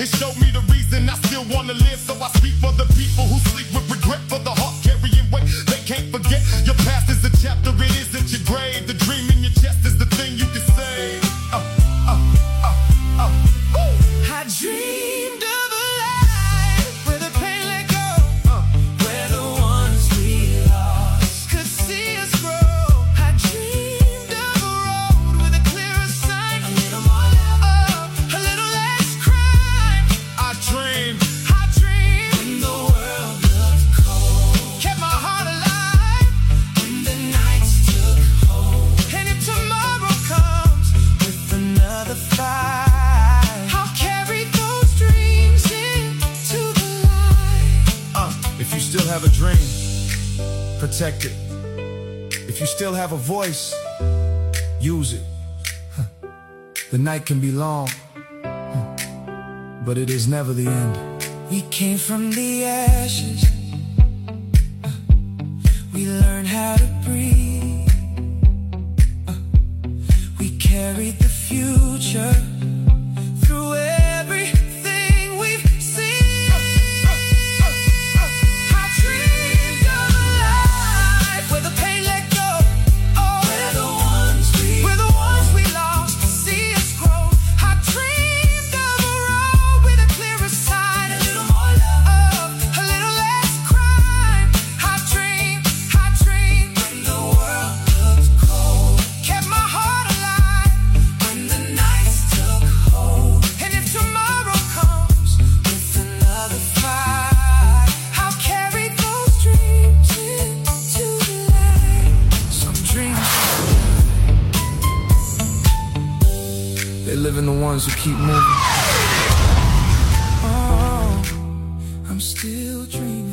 It showed me the reason I still wanna live. So I speak for the people who sleep with regret, for the heart carrying weight they can't forget. Your past is a chapter, it isn't your grave. The dream in your chest is the thing you can save. I dreamed of a life where the pain let go, where the ones we lost could see us grow. I dreamed of a road with a clearer sight, a little more love, a little less crime. I dreamed when the world looked cold, kept my heart alive when the nights took hold. And if tomorrow comes With another fight, I'll carry those dreams into the light. if you still have a dream, protect it. If you still have a voice, use it. The night can be long, but it is never the end. We came from the ashes, we learned how to breathe, we carried the future through everything we've seen. I dreamed of a life where the pain let go, where the ones we lost see us grow. I dreamed of a road with a clearer sight, a little more love, a little less crime. I dreamed when the world looked cold, kept my heart alive when the nights took hold. And if tomorrow comes with another fight, I'll carry those dreams into the light. Some dreams, They live in the ones who keep moving. oh, I'm still dreaming.